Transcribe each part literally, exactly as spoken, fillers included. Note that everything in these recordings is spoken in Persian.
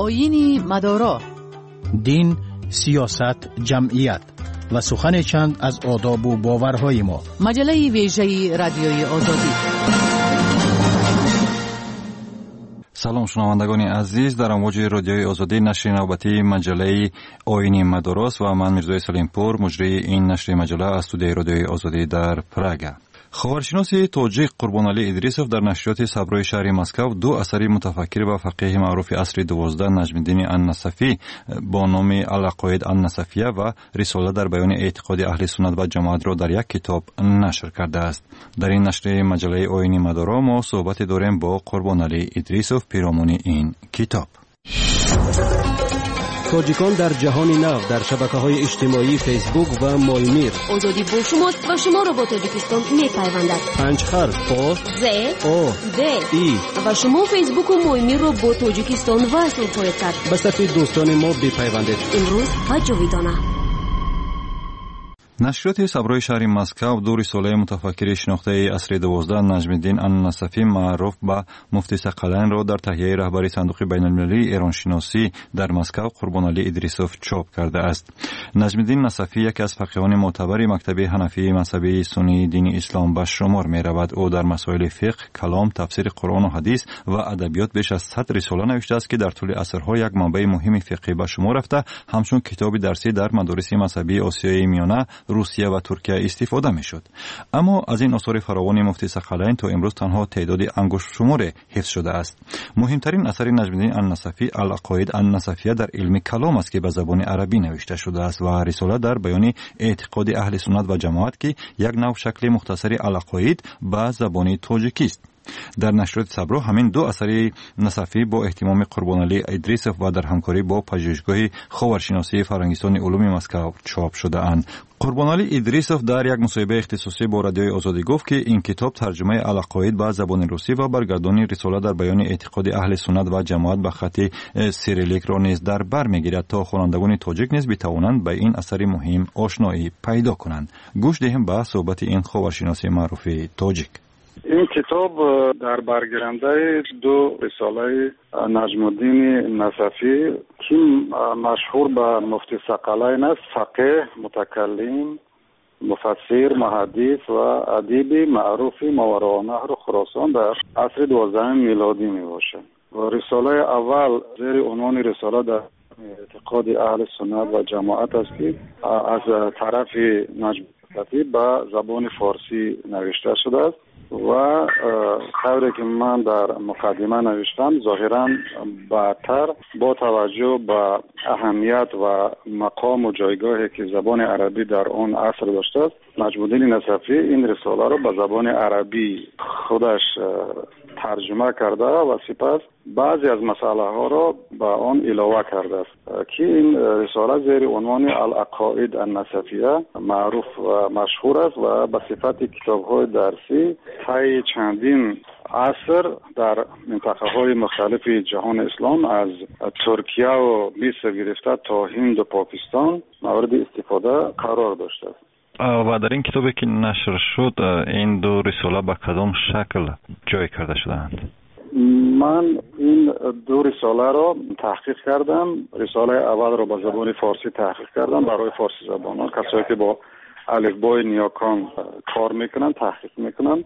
آیین مدارا، دین، سیاست، جمعیت و سخن چند از آداب و باورهای ما. مجله ویژه رادیوی آزادی. سلام شنوندگان عزیز، در امواج رادیوی آزادی نشر نوبتی مجله آیین مدارس و من میرزای سلیمپور مجری این نشر مجله از استودیوی رادیوی آزادی در پراگ. خبرشناس تاجیک قربانعلی ادریسوف در نشریات صبرای شهر مسکو دو اثری متفکر و فقیه معروف عصر دوازده نجم‌الدین النصفی با نام العقاید النصفیه و رساله در بیان اعتقاد اهل سنت و جماعت را در یک کتاب نشر کرده است. در این نشر مجله آیین مدارا ما صحبت داریم با قربانعلی ادریسوف پیرامون این کتاب. تاجیکان در جهان نو در شبکه‌های اجتماعی فیسبوک و مالمیر. آزادی با شماست و شما را با تاجیکستان می‌پیوندد. پنج حرف آ ز آ د ای و شما فیسبوک و مالمیر را با تاجیکستان وصل خواهید کرد. به صفحه دوستان ما بپیوندید. امروز و جاویدانه. نشریات صبرای شهر مسکو دو رساله متفکر شناخته عصر دوازده نجم‌الدین النصفی معروف به مفتی ثقلین را در تهیه رهبری صندوق بین‌المللی ایرانشناسی در مسکو قربانعلی ادریسوف چاپ کرده است. نجم‌الدین نصفی یکی از فقیهان معتبر مکتب حنفی مذهبی سنی دین اسلام به شمار می‌رود. او در مسائل فقه، کلام، تفسیر قرآن و حدیث و ادبیات بیش از صد رساله نوشته است که در طول عصرها یک منبع مهم فقهی به شمار رفته، همچون کتاب درسی در مدارس مذهبی آسیای میانه، روسیه و ترکیه استفاده می شد. اما از این آثار فراوان مفتی ثقلین تا امروز تنها تعداد انگشت شمار حفظ شده است. مهمترین اثر نجم‌الدین النصفی العقاید النصفیه در علم کلام است که به زبان عربی نوشته شده است و رساله در بیان اعتقاد اهل سنت و جماعت که یک نوع شکل مختصری العقاید به زبان تاجیکی است. در نشریات صبرا همین دو اثر نصفی با اهتمام قربانعلی ادریسوف و در همکاری با پژوهشگاه خاورشناسی فرنگستان علوم مسکو چاپ شده اند. قربانعلی ادریسوف در یک مصاحبه اختصاصی با رادیوی آزادی گفت که این کتاب ترجمه العقاید به زبان روسی و برگردانی رساله در بیان اعتقاد اهل سنت و جماعت به خط سیریلیک را نیز در بر میگیرد تا خوانندگان تاجیک نیز بتوانند به این اثر مهم آشنایی پیدا کنند. گوش دهیم به صحبت این خاورشناس معروف تاجیک. این کتاب در برگیرنده دو رساله نجم‌الدین نصفی که مشهور به مفتی ثقلین است، فقیه، متکلم، مفسر، محدث و ادیب معروف ماوراء نهر و خراسان در عصر دوازدهم میلادی می باشد. و رساله اول زیر عنوان رساله در اعتقاد اهل سنت و جماعت است که از طرف نجم نصفی به زبان فارسی نوشته شده است و طوری که من در مقدمه نوشتم ظاهرا بعدتر با توجه به اهمیت و مقام و جایگاهی که زبان عربی در آن عصر داشته است، نجم‌الدین نصفی این رساله را به زبان عربی خودش ترجمه کرده و سپس بعضی از مسائل ها را به آن علاوه کرده است که این رساله زیر عنوان العقاید النصفیه معروف و مشهور است و به صفت کتاب‌های درسی طی چندین عصر در منطقه‌های مختلف جهان اسلام از ترکیه و مصر گرفته تا هند و پاکستان مورد استفاده قرار داشته است. و در این کتابی که نشر شد این دو رساله به کدام شکل جای کرده شدند؟ من این دو رساله را تحقیق کردم. رساله اول را به زبان فارسی تحقیق کردم برای فارسی زبانان، کسایی که با الفبای نیاکان کار میکنن تحقیق میکنن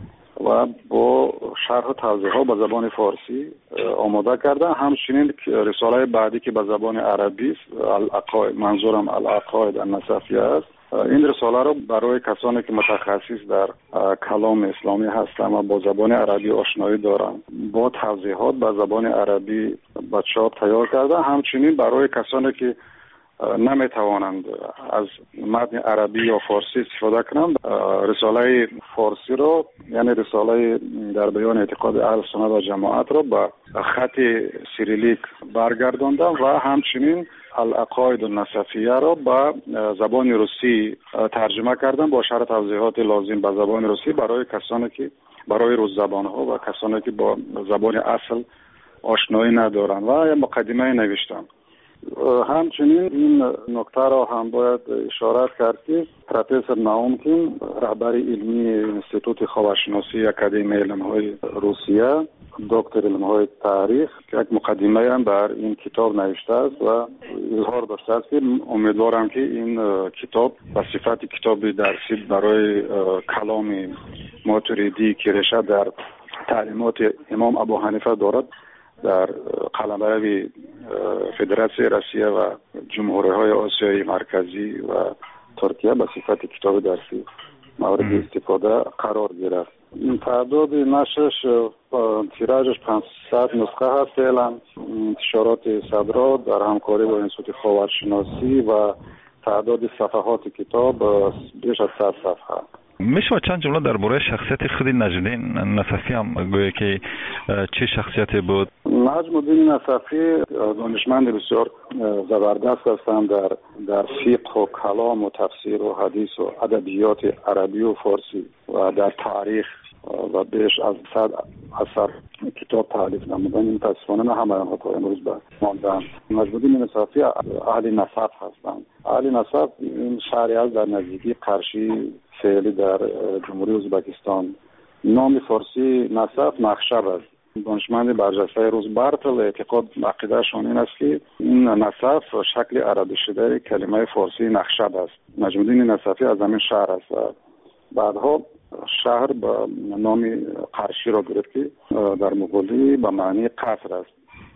و با شرح و توضیحات به زبان فارسی آماده کردم. همچنین رساله بعدی که به زبان عربی است، العقاید، منظورم العقاید النصفیه است، این رساله رو برای کسانی که متخصص در کلام اسلامی هستند و با زبان عربی آشنایی دارند با توضیحات به زبان عربی به چاپ تیار کرده. همچنین برای کسانی که نمیتوانند از متن عربی یا فارسی استفاده کنند، رساله فارسی رو یعنی رساله در بیان اعتقاد اهل سنت و جماعت رو به خط سیریلیک برگرداندم و همچنین العقاید النصفیه رو به زبان روسی ترجمه کردم با شرح توضیحات لازم به زبان روسی برای کسانی که برای روز زبان ها و کسانی که با زبان اصل آشنایی ندارند و مقدمه نوشتم. همچنین این نکته را هم باید اشاره کرد که پروفسور ناومکین رهبر علمی انستیتوت خاورشناسی اکادمی علم‌های روسیه دکتر علم‌های تاریخ که یک مقدمه هم بر این کتاب نوشته است و اظهار داشته است که امیدوارم که این کتاب به صفت کتاب درسی برای کلام ماتریدی که ریشه در تعلیمات امام ابو حنیفه دارد در قلمرو فدراسیون روسیه و جمهوری‌های آسیای مرکزی و ترکیه به صفت کتاب درسی مورد استفاده قرار گرفت. این تعداد نشرش تیراژش پانصد نسخه هست فعلا. انتشارات صدرا در همکاری با انستیتوت خاورشناسی و تعداد صفحات کتاب بیش از صد صفحه. میشه چند جمله درباره شخصیت خود نجم‌الدین نصفی هم گویا که چه شخصیتی بود؟ نجم‌الدین نصفی دانشمند بسیار زبردست هستند در در فقه و کلام و تفسیر و حدیث و ادبیات عربی و فارسی و در تاریخ و بیش از صد اثر کتاب تالیف نمودن. این متاسفانه نه همه آنها تا امروز باقی ماندند. نجم‌الدین نصفی اهل نسب هستند. اهل نسب این شهری است در نزدیکی قرشی فعلی در جمهوری ازبکستان. نام فارسی نسب نخشب است. دانشمند برجسته روزبرتل اعتقاد عقیده‌شان این است که این نسب شکل عربی شده کلمه فارسی نخشب است. نجم‌الدین نصفی از همین شهر است و بعدها شهر به نام قرشی را گرفت که در مغولی به معنی قصر است.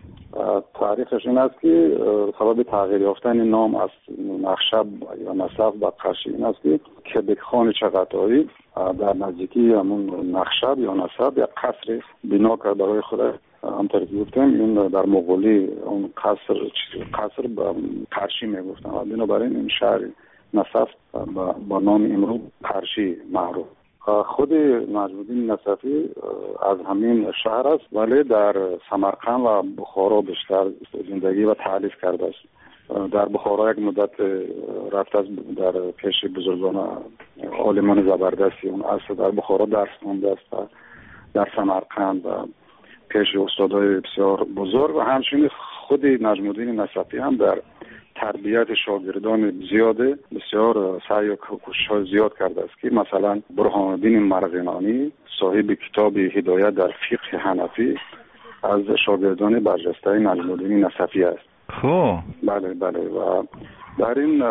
تاریخش این است که سبب تغییر یافتن نام از نخشب یا نسب به قرشی این است که کبکخان چغتایی در نزدیکی همون نخشب یا نسب یک قصر بنا کرد برای خود. همطور که گفتم این در مغولی اون قصر قصر به قرشی میگفتن و بنابراین این شهر نسب با نام امروز قرشی معروف. خود نجم‌الدین نصفی از همین شهر است ولی در سمرقند و بخارا بیشتر زندگی و تعلیف کرده است. در بخارا یک مدت رفته است در پیش بزرگان عالمان زبردستی اون اصل در بخارا درس خوانده است و در سمرقند و پیش استادای بسیار بزرگ و همچنین خود نجم‌الدین نصفی هم در تربیت شاگردان زیاده بسیار سعی و کوشش زیاد کرده است که مثلا برهان الدین مرغینانی صاحب کتاب هدایت در فقه حنفی از شاگردان برجسته نجم‌الدین نصفی است. خب بله بله و در این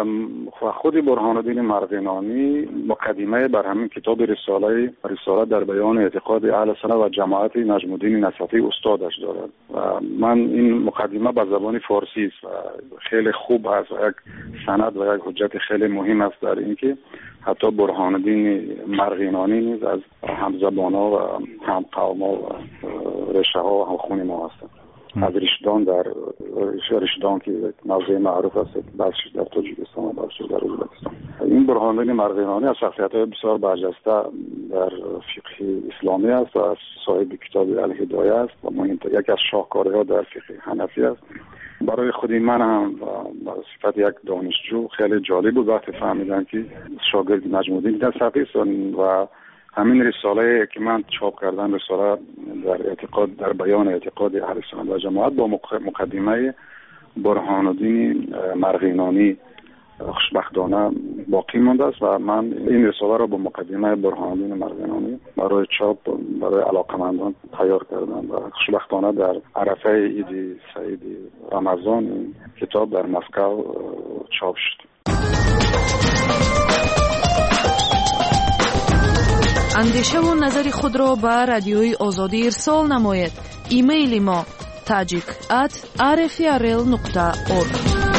خود برهان الدین مرغینانی مقدمه بر همین کتاب رساله رساله در بیان اعتقاد اهل سنت و جماعت نجم‌الدین نصفی استادش دارد و من این مقدمه به زبان فارسی است و خیلی خوب است و یک سند و یک حجت خیلی مهم است در اینکه حتی برهان الدین مرغینانی نیز از همزبان‌ها و همقوما و رشه‌ها و همخوان ما هستند. از ریشدان در ریشدان که موضوع معروف است بخشش در تاجیکستان و بخشش در ازبکستان. این برهان الدین مرغینانی از شخصیت‌های بسیار برجسته در فقه اسلامی است و از صاحب کتاب الهدایه است و مهمتر یک از شاهکارها در فقه حنفی است. برای خود من هم به صفت یک دانشجو خیلی جالب بود وقتی فهمیدم که شاگرد نجم‌الدین نصفی است و همین رساله که من چاپ کردم رساله در اعتقاد در بیان اعتقاد اهل سنت و جماعت با مقدمه برهان الدین مرغینانی خوشبختانه باقی مانده است و من این رساله را با مقدمه برهان الدین مرغینانی برای چاپ برای علاقمندان تیار کردم و خوشبختانه در عرفه عید سعید رمضان این کتاب در مسکو چاپ شد. اندیشه و نظر خود را به رادیوی آزادی ارسال نماید. ایمیل ما tajik at r f r l nokta org.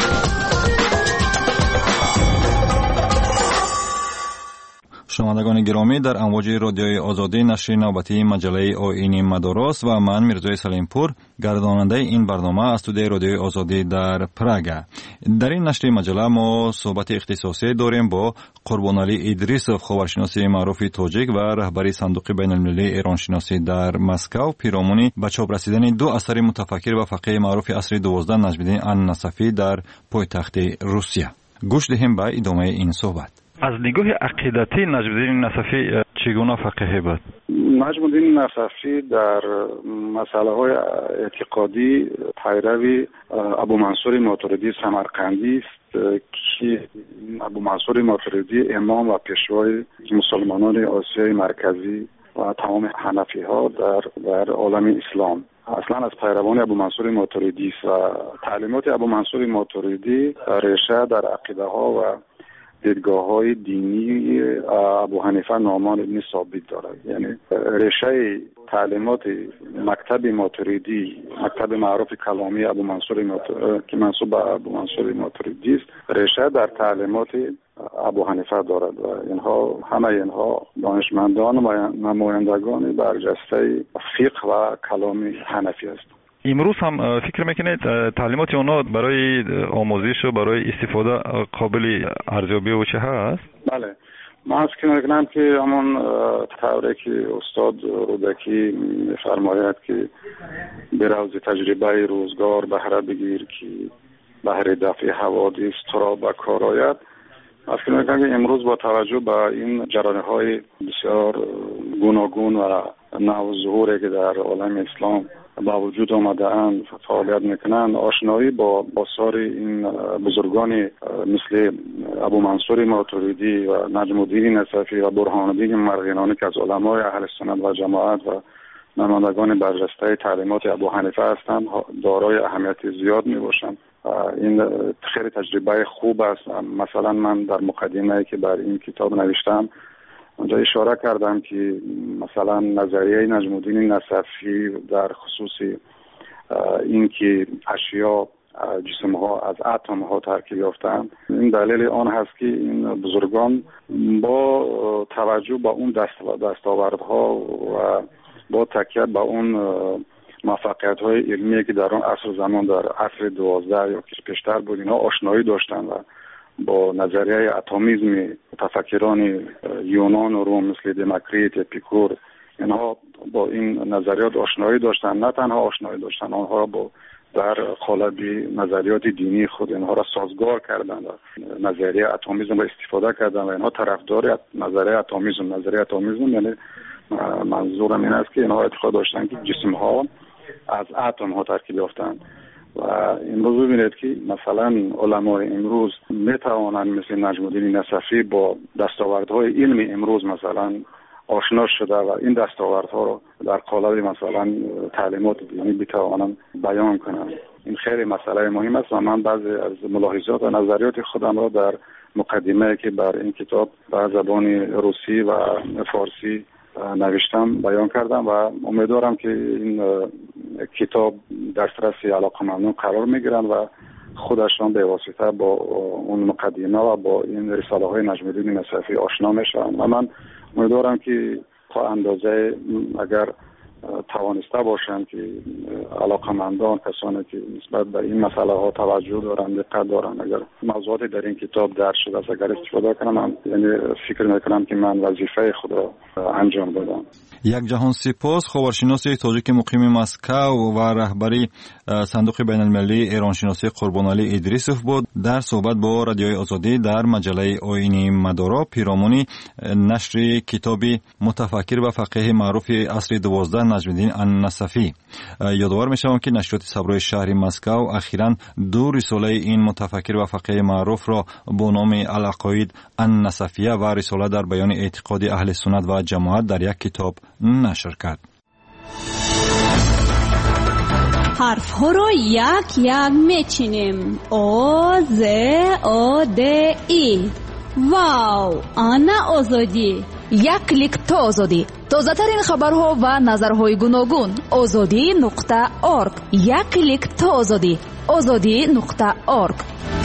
شنوندگان گرامی، در امواج رادیوی آزادی نشر نوبتی مجله آیین مدارس و من میرزای سلیمپور گرداننده این برنامه از استودیوی رادیوی آزادی در پراگ. در این نشر مجله ما صحبت اختصاصی داریم با قربانعلی ادریس، خاورشناس معروف تاجیک و رهبری صندوق بین المللی ایران شناسی در مسکو، پیرامون به چاپ رسیدن دو اثر متفکر و فقیه معروف عصر دوازده نجم‌الدین النصفی در پایتخت روسیه. گوش دهیم به ادامه این صحبت. از نگاه عقیدتی نجم‌الدین نصفی چگونه فقیه بود؟ نجم‌الدین نصفی در مسائل اعتقادی پیروی ابو منصور ماتریدی سمرقندی است که ابو منصور ماتریدی امام و پیشوای مسلمانان آسیای مرکزی و تمام حنفی ها در در عالم اسلام. اصلا از پیروان ابو منصور ماتریدی است و تعلیمات ابو منصور ماتریدی ریشه در عقیده ها و دیدگاه های دینی ابو حنیفه نعمان بن ثابت دارد. یعنی ریشه تعلیمات مکتب ماتریدی، مکتب معروف کلامی ابو منصور ماتریدی که منسوب به ابو منصور ماتریدی است، ریشه در تعلیمات ابو حنیفه دارد و اینها همه اینها دانشمندان و نمایندگان برجسته فقه و کلام حنفی است. امروز هم فکر میکنید تعلیمات اونا برای آموزش و برای استفاده قابل ارزیابی و چه هست؟ بله، من فکر میکنم که همون طوری که استاد رودکی میفرماید که به روز تجربه روزگار بهره بگیر که بهره دفع حوادث تو را به کار آید. من فکر میکنم که امروز با توجه به این جریان‌های بسیار گوناگون و نو ظهوری که در عالم اسلام با وجود آمده اند فعالیت میکنند، آشنایی با آثار این بزرگان مثل ابو منصور ماتریدی و نجم الدین نصفی و برهان الدین مرغینانی که از علمای اهل سنت و جماعت و نمایندگان برجسته تعلیمات ابو حنیفه هستند دارای اهمیت زیاد میباشند. این خیلی تجربه خوب است. مثلا من در مقدمه‌ای که بر این کتاب نوشتم اونجا اشاره کردم که مثلا نظریه نجم الدین نصفی در خصوص این که اشیا جسم ها از اتم ها ترکیب یافتند، این دلیل آن هست که این بزرگان با توجه به اون دستاوردها و با تکیه به اون موفقیت های علمی که در آن عصر زمان در عصر دوازده یا پیشتر بود اینا آشنایی داشتند و با نظریه اتمیسم متفکران یونان و روم مثل دموکریت، اپیکور، اینها با این نظریات آشنایی داشتن. نه تنها آشنایی داشتن، آنها با در قالب نظریات دینی خود اینها را سازگار کردند و نظریه اتمیسم را استفاده کردند و اینها طرفدار نظریه اتمیسم. نظریه اتمیسم یعنی منظورم این است که اینها اعتقاد داشتن که جسم ها از اتم ها ترکیب یافتند و امروز ببینید که مثلا علمای امروز می توانند مثل نجم الدین نصفی با دستاوردهای علمی امروز مثلا آشنا شده و این دستاوردها رو در قالب مثلا تعلیمات دینی بتوانند بیان کنند. این خیلی مسئله مهم است و من بعضی از ملاحظات و نظریات خودم را در مقدمه که بر این کتاب به زبان روسی و فارسی نوشتم بیان کردم و امیدوارم که این کتاب دسترس علاقه‌مندان قرار میگیرن و خودشان به واسطه با اون مقدمه و با این رساله های نجم الدین نصفی آشنا میشن و من امیدوارم که تا اندازه اگر توانسته باشند که علاقه‌مندان، کسانی که نسبت به این مسئله ها توجه دارند، دقت دارند، اگر موضوعاتی در این کتاب درج شده است اگر استفاده کنم، یعنی فکر میکنم که من وظیفه خود را انجام دادم. یک جهان سپاس. خبرشناس تاجیک مقیم مسکو و رهبری صندوق بین المللی ایرانشناسی قربانعلی ادریسوف بود در صحبت با رادیوی آزادی در مجله آیین مدارا پیرامون نشر کتاب متفکر و فقیه معروف عصر دوازده نجم الدین النصفی. یادآور می‌شوم که نشریات صبرای شهر مسکو اخیراً دو رساله این متفکر و فقیه معروف را با نام العقاید النصفیه و رساله در بیان اعتقاد اهل سنت و جماعت در یک کتاب نشر کرد. حرف ها رو یک یک میچینیم. او ز او د ای. واو، آنا آزادی. یک کلیک تا آزادی. تازه ترین خبرها و نظرهای گوناگون. آزادی نقطه آرگ. یک کلیک تا آزادی. آزادی نقطه آرگ.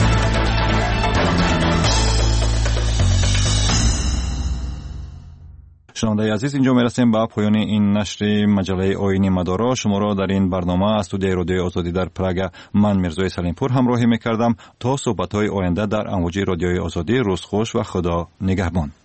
شنونده عزیز، اینجا میرسیم به پایان این نشر مجله آیین مدارا. شما را در این برنامه از استودیوی رادیوی آزادی در پراگ من میرزای سلیمپور همراهی میکردم. تا صحبت‌های آینده در امواج رادیوی آزادی، روز خوش و خدا نگهبان.